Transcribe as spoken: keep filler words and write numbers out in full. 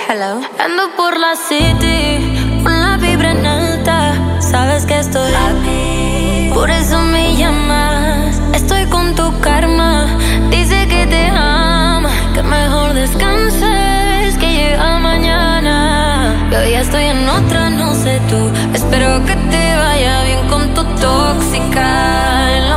Hello. Ando por la city, con la vibra en alta. Sabes que estoy aquí, por eso me llamas. Estoy con tu karma, dice que te ama, que mejor descanses, que llega mañana. Yo ya estoy en otra, no sé tú. Espero que te vaya bien con tu tóxica.